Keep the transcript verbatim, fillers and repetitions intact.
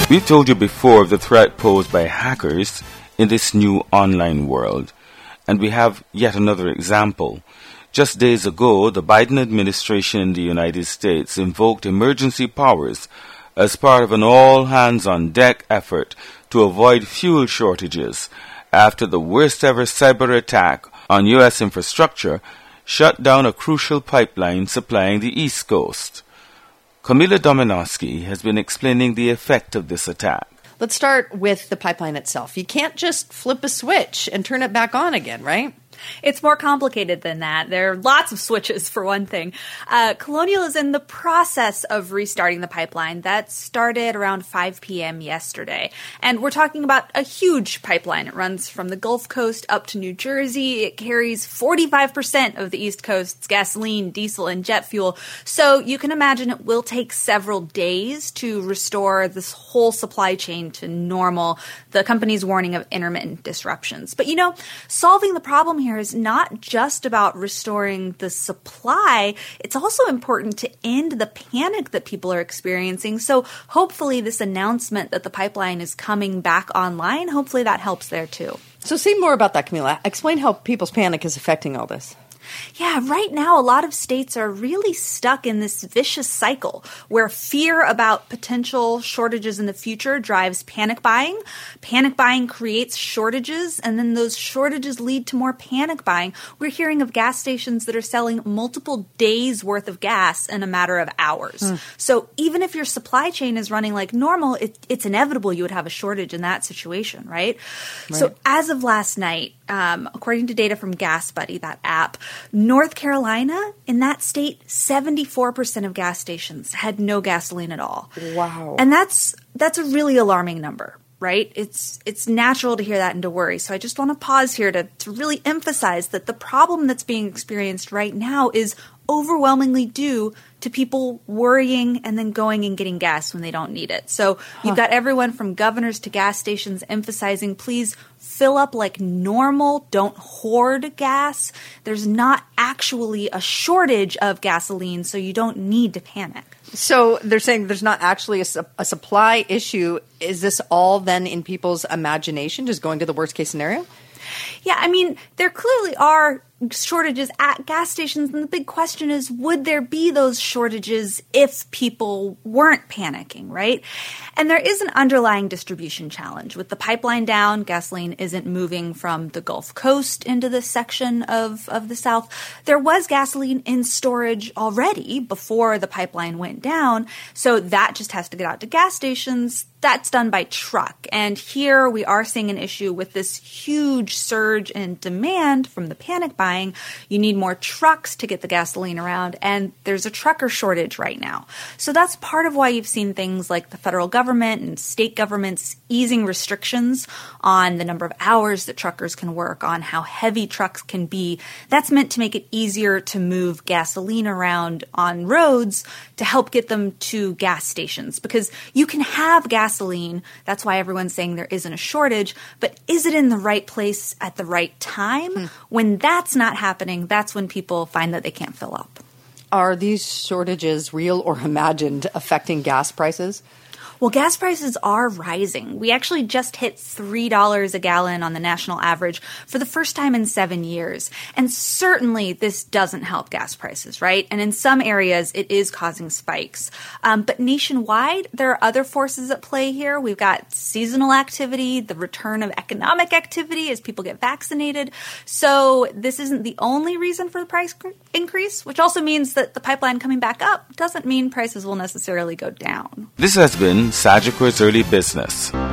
We told you before of the threat posed by hackers in this new online world, and we have yet another example. Just days ago, the Biden administration in the United States invoked emergency powers as part of an all-hands-on-deck effort to avoid fuel shortages after the worst-ever cyber attack on U S infrastructure shut down a crucial pipeline supplying the East Coast. Camila Dominowski has been explaining the effect of this attack. Let's start with the pipeline itself. You can't just flip a switch and turn it back on again, right? It's more complicated than that. There are lots of switches, for one thing. Uh, Colonial is in the process of restarting the pipeline. That started around five p.m. yesterday. And we're talking about a huge pipeline. It runs from the Gulf Coast up to New Jersey. It carries forty-five percent of the East Coast's gasoline, diesel, and jet fuel. So you can imagine it will take several days to restore this whole supply chain to normal. The company's warning of intermittent disruptions. But, you know, solving the problem here is not just about restoring the supply. It's also important to end the panic that people are experiencing. So hopefully this announcement that the pipeline is coming back online, hopefully that helps there too. So say more about that, Camila. Explain how people's panic is affecting all this. Yeah, right now a lot of states are really stuck in this vicious cycle where fear about potential shortages in the future drives panic buying. Panic buying creates shortages, and then those shortages lead to more panic buying. We're hearing of gas stations that are selling multiple days' worth of gas in a matter of hours. Hmm. So even if your supply chain is running like normal, it, it's inevitable you would have a shortage in that situation, right? right. So as of last night, um, according to data from GasBuddy, that app, North Carolina, in that state, seventy-four percent of gas stations had no gasoline at all. Wow. And that's that's a really alarming number, right? It's it's natural to hear that and to worry. So I just want to pause here to, to really emphasize that the problem that's being experienced right now is overwhelmingly due to people worrying and then going and getting gas when they don't need it. So you've got everyone from governors to gas stations emphasizing, please fill up like normal, don't hoard gas. There's not actually a shortage of gasoline, so you don't need to panic. So they're saying there's not actually a, su- a supply issue. Is this all then in people's imagination, just going to the worst case scenario? Yeah, I mean, there clearly are shortages at gas stations, and the big question is, would there be those shortages if people weren't panicking, right? And there is an underlying distribution challenge. With the pipeline down, gasoline isn't moving from the Gulf Coast into this section of, of the South. There was gasoline in storage already before the pipeline went down, so that just has to get out to gas stations. That's done by truck. And here we are seeing an issue with this huge surge in demand from the panic buying. You need more trucks to get the gasoline around, and there's a trucker shortage right now. So that's part of why you've seen things like the federal government and state governments easing restrictions on the number of hours that truckers can work, on how heavy trucks can be. That's meant to make it easier to move gasoline around on roads to help get them to gas stations, because you can have gasoline. That's why everyone's saying there isn't a shortage, but is it in the right place at the right time? Hmm. When that's not happening, that's when people find that they can't fill up. Are these shortages real or imagined affecting gas prices? Well, gas prices are rising. We actually just hit three dollars a gallon on the national average for the first time in seven years. And certainly this doesn't help gas prices, right? And in some areas, it is causing spikes. Um, but nationwide, there are other forces at play here. We've got seasonal activity, the return of economic activity as people get vaccinated. So this isn't the only reason for the price increase, which also means that the pipeline coming back up doesn't mean prices will necessarily go down. This has been Sagicor's Early Business.